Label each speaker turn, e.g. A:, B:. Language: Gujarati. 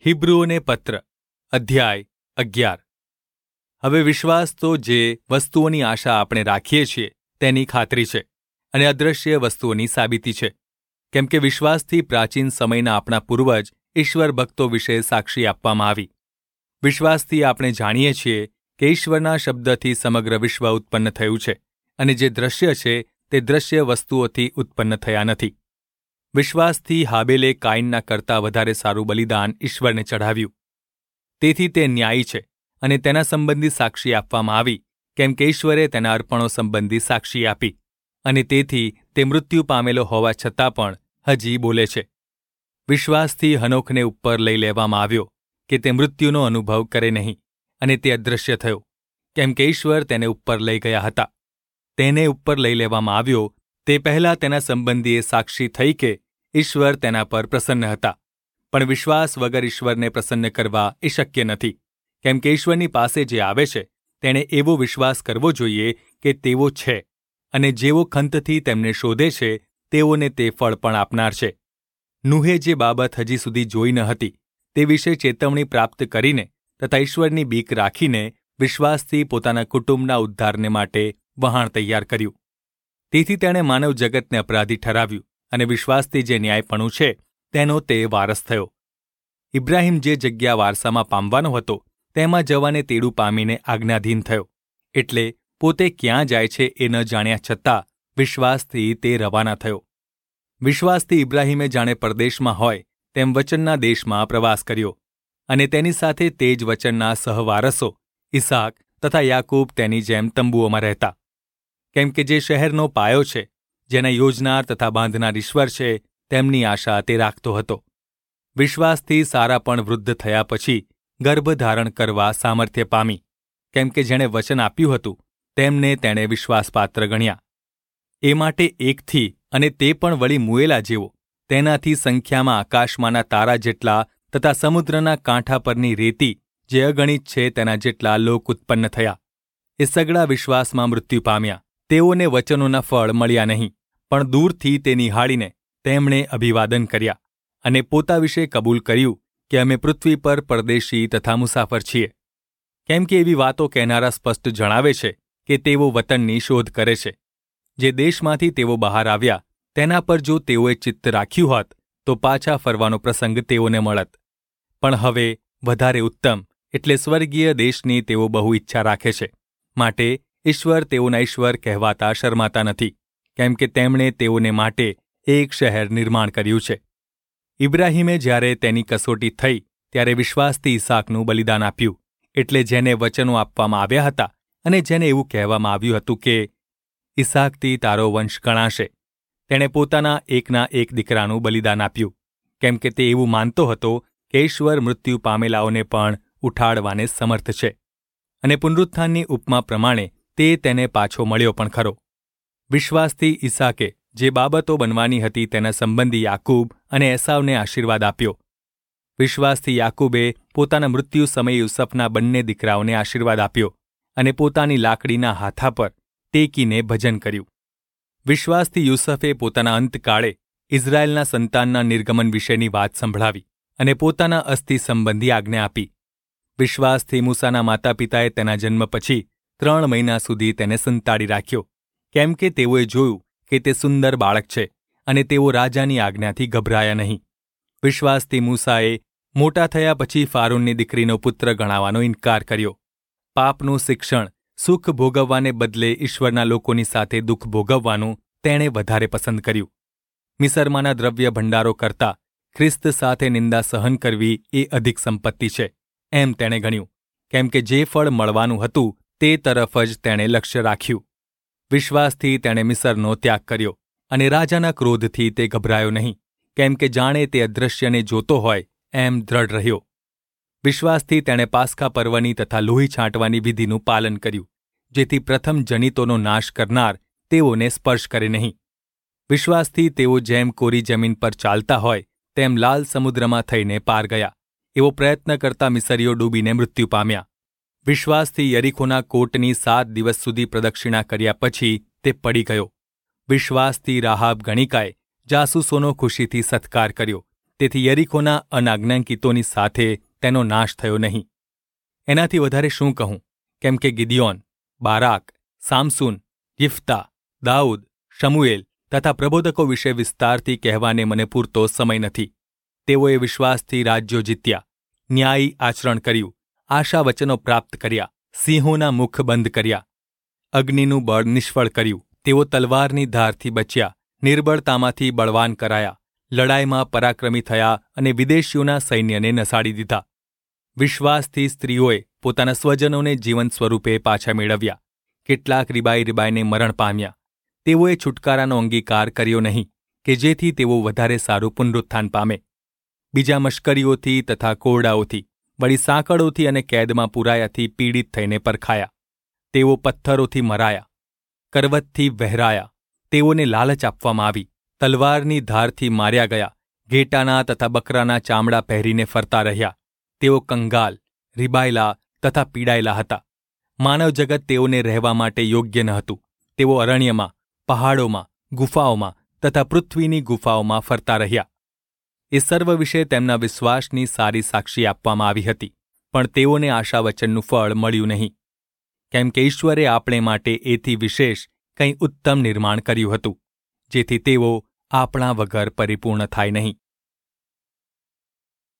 A: હિબ્રુઓને પત્ર અધ્યાય 11. હવે વિશ્વાસ તો જે વસ્તુઓની આશા આપણે રાખીએ છીએ તેની ખાતરી છે અને અદૃશ્ય વસ્તુઓની સાબિતી છે, કેમ કે વિશ્વાસથી પ્રાચીન સમયના આપણા પૂર્વજ ઈશ્વર ભક્તો વિશે સાક્ષી આપવામાં આવી. વિશ્વાસથી આપણે જાણીએ છીએ કે ઈશ્વરના શબ્દથી સમગ્ર વિશ્વ ઉત્પન્ન થયું છે અને જે દ્રશ્ય છે તે દ્રશ્ય વસ્તુઓથી ઉત્પન્ન થયા નથી. વિશ્વાસથી હાબેલે કાઈનના કરતાં વધારે સારું બલિદાન ઈશ્વરને ચઢાવ્યું. તેથી તે ન્યાયી છે અને તેના સંબંધી સાક્ષી આપવામાં આવી, કેમ કે ઈશ્વરે તેના અર્પણો સંબંધી સાક્ષી આપી અને તેથી તે મૃત્યુ પામેલો હોવા છતાં પણ હજી બોલે છે. વિશ્વાસથી હનોખને ઉપર લઈ લેવામાં આવ્યો કે તે મૃત્યુનો અનુભવ કરે નહીં, અને તે અદૃશ્ય થયો, કેમ કે ઈશ્વર તેને ઉપર લઈ ગયા હતા. તેને ઉપર લઈ લેવામાં આવ્યો તે પહેલાં તેના સંબંધીએ સાક્ષી થઈ કે ઈશ્વર તેના પર પ્રસન્ન હતા. પણ વિશ્વાસ વગર ઈશ્વરને પ્રસન્ન કરવા એ શક્ય નથી, કેમ કે ઈશ્વરની પાસે જે આવે છે તેણે એવો વિશ્વાસ કરવો જોઈએ કે તેઓ છે, અને જેઓ ખંતથી તેમને શોધે છે તેઓને તે ફળ પણ આપનાર છે. નૂહે જે બાબત હજી સુધી જોઈ ન હતી તે વિશે ચેતવણી પ્રાપ્ત કરીને તથા ઈશ્વરની બીક રાખીને વિશ્વાસથી પોતાના કુટુંબના ઉદ્ધારને માટે વહાણ તૈયાર કર્યું. તેથી તેણે માનવ જગતને અપરાધી ઠરાવ્યું અને વિશ્વાસથી જે ન્યાયપણું છે તેનો તે વારસ થયો. ઇબ્રાહિમ જે જગ્યા વારસામાં પામવાનો હતો તેમાં જવાને તેડું પામીને આજ્ઞાધીન થયો, એટલે પોતે ક્યાં જાય છે એ ન જાણ્યા છતાં વિશ્વાસથી તે રવાના થયો. વિશ્વાસથી ઇબ્રાહિમે જાણે પરદેશમાં હોય તેમ વચનના દેશમાં પ્રવાસ કર્યો, અને તેની સાથે તે જ વચનના સહવારસો ઈસાક તથા યાકૂબ તેની જેમ તંબુઓમાં રહેતા. કેમ કે જે શહેરનો પાયો છે, જેના યોજનાર તથા બાંધનાર ઈશ્વર છે, તેમની આશા તે રાખતો હતો. વિશ્વાસથી સારા પણ વૃદ્ધ થયા પછી ગર્ભ ધારણ કરવા સામર્થ્ય પામી, કેમ કે જેણે વચન આપ્યું હતું તેમને તેણે વિશ્વાસપાત્ર ગણ્યા. એ માટે એકથી, અને તે પણ વળી મુએલા જેવો, તેનાથી સંખ્યામાં આકાશમાંના તારા જેટલા તથા સમુદ્રના કાંઠા પરની રેતી જે અગણિત છે તેના જેટલા લોક ઉત્પન્ન થયા. એ સગળા વિશ્વાસમાં મૃત્યુ પામ્યા. તેઓને વચનોના ફળ મળ્યા નહીં, પણ દૂરથી તે નિહાળીને તેમણે અભિવાદન કર્યા અને પોતા વિશે કબૂલ કર્યું કે અમે પૃથ્વી પર પરદેશી તથા મુસાફર છીએ. કેમ કે એવી વાતો કહેનારા સ્પષ્ટ જણાવે છે કે તેઓ વતનની શોધ કરે છે. જે દેશમાંથી તેઓ બહાર આવ્યા તેના પર જો તેઓએ ચિત્ત રાખ્યું હોત તો પાછા ફરવાનો પ્રસંગ તેઓને મળત. પણ હવે વધારે ઉત્તમ એટલે સ્વર્ગીય દેશની તેઓ બહુ ઈચ્છા રાખે છે. માટે ઈશ્વર તેઓના ઈશ્વર કહેવાતા શરમાતા નથી, કેમ કે તેમણે તેઓને માટે એક શહેર નિર્માણ કર્યું છે. ઇબ્રાહિમે જ્યારે તેની કસોટી થઈ ત્યારે વિશ્વાસથી ઈસાકનું બલિદાન આપ્યું, એટલે જેને વચનો આપવામાં આવ્યા હતા અને જેને એવું કહેવામાં આવ્યું હતું કે ઈસાકથી તારો વંશ ગણાશે, તેણે પોતાના એકના એક દીકરાનું બલિદાન આપ્યું, કેમ કે તે એવું માનતો હતો કે ઈશ્વર મૃત્યુ પામેલાઓને પણ ઉઠાડવાને સમર્થ છે, અને પુનરુત્થાનની ઉપમા પ્રમાણે તે તેને પાછો મળ્યો પણ ખરો. વિશ્વાસથી ઈસાકે જે બાબતો બનવાની હતી તેના સંબંધી યાકૂબ અને એસાવને આશીર્વાદ આપ્યો. વિશ્વાસથી યાકૂબે પોતાના મૃત્યુ સમયે યુસફના બંને દીકરાઓને આશીર્વાદ આપ્યો અને પોતાની લાકડીના હાથા પર ટેકીને ભજન કર્યું. વિશ્વાસથી યુસફે પોતાના અંતકાળે ઇઝરાયેલના સંતાનના નિર્ગમન વિશેની વાત સંભળાવી અને પોતાના અસ્થિ સંબંધી આજ્ઞા આપી. વિશ્વાસથી મૂસાના માતા પિતાએ તેના જન્મ પછી 3 મહિના સુધી તેને સંતાડી રાખ્યો, કેમ કે તેઓએ જોયું કે તે સુંદર બાળક છે અને તેઓ રાજાની આજ્ઞાથી ગભરાયા નહીં. વિશ્વાસથી મૂસાએ મોટા થયા પછી ફારૂનની દીકરીનો પુત્ર ગણાવવાનો ઇનકાર કર્યો. પાપનું શિક્ષણ સુખ ભોગવવાને બદલે ઈશ્વરના લોકોની સાથે દુઃખ ભોગવવાનું તેણે વધારે પસંદ કર્યું. મિસરમાંના દ્રવ્ય ભંડારો કરતાં ખ્રિસ્ત સાથે નિંદા સહન કરવી એ અધિક સંપત્તિ છે એમ તેણે ગણ્યું, કેમ કે જે ફળ મળવાનું હતું તે તરફ જ તેણે લક્ષ્ય રાખ્યું. વિશ્વાસથી તેણે મિસરનો ત્યાગ કર્યો અને રાજાના ક્રોધથી તે ગભરાયો નહીં, કેમ કે જાણે તે અદૃશ્યને જોતો હોય એમ દ્રઢ રહ્યો. વિશ્વાસથી તેણે પાસ્કા પર્વની તથા લોહી છાંટવાની વિધિનું પાલન કર્યું, જેથી પ્રથમ જનિતોનો નાશ કરનાર તેઓને સ્પર્શ કરે નહીં. વિશ્વાસથી તેઓ જેમ કોરી જમીન પર ચાલતા હોય તેમ લાલ સમુદ્રમાં થઈને પાર ગયા. એવો પ્રયત્ન કરતા મિસરીઓ ડૂબીને મૃત્યુ પામ્યા. વિશ્વાસથી યરીખોના કોટની 7 દિવસ સુધી પ્રદક્ષિણા કર્યા પછી તે પડી ગયો. વિશ્વાસથી રાહાબ ગણિકાએ જાસૂસોનો ખુશીથી સત્કાર કર્યો તેથી યરીખોના અનાજ્ઞાંકિતોની સાથે તેનો નાશ થયો નહીં. એનાથી વધારે શું કહું, કેમ કે ગિદિયોન, બારાક, સામસૂન, યિફ્તા, દાઉદ, શમુએલ તથા પ્રબોધકો વિશે વિસ્તારથી કહેવાને મને પૂરતો સમય નથી. તેઓએ વિશ્વાસથી રાજ્યો જીત્યા, ન્યાયી આચરણ કર્યું, આશા વચનો પ્રાપ્ત કર્યા, સિંહોના મુખ બંધ કર્યા, અગ્નિનું બળ નિષ્ફળ કર્યું. તેઓ તલવારની ધારથી બચ્યા, નિર્બળતામાંથી બળવાન કરાયા, લડાઈમાં પરાક્રમી થયા અને વિદેશીઓના સૈન્યને નસાડી દીધા. વિશ્વાસથી સ્ત્રીઓએ પોતાના સ્વજનોને જીવંત સ્વરૂપે પાછા મેળવ્યા. કેટલાક રીબાઈને મરણ પામ્યા. તેઓએ છુટકારાનો અંગીકાર કર્યો નહીં કે જેથી તેઓ વધારે સારું પુનરુત્થાન પામે. બીજા મશ્કરીઓથી તથા કોરડાઓથી, વળી સાંકળોથી અને કેદમાં પુરાયાથી પીડિત થઈને પરખાયા. તેઓ પથ્થરોથી મરાયા, કરવતથી વહેરાયા, તેઓને લાલચ આપવામાં આવી, તલવારની ધારથી માર્યા ગયા, ઘેટાના તથા બકરાના ચામડા પહેરીને ફરતા રહ્યા. તેઓ કંગાલ, રીબાયેલા તથા પીડાયેલા હતા. માનવ જગત તેઓને રહેવા માટે યોગ્ય ન હતું. તેઓ અરણ્યમાં, પહાડોમાં, ગુફાઓમાં તથા પૃથ્વીની ગુફાઓમાં ફરતા રહ્યા. એ સર્વ વિશે તેમના વિશ્વાસની સારી સાક્ષી આપવામાં આવી હતી, પણ તેઓને આશાવચનનું ફળ મળ્યું નહીં, કેમ કે ઈશ્વરે આપણે માટે એથી વિશેષ કંઈ ઉત્તમ નિર્માણ કર્યું હતું, જેથી તેઓ આપણા વગર પરિપૂર્ણ થાય નહીં.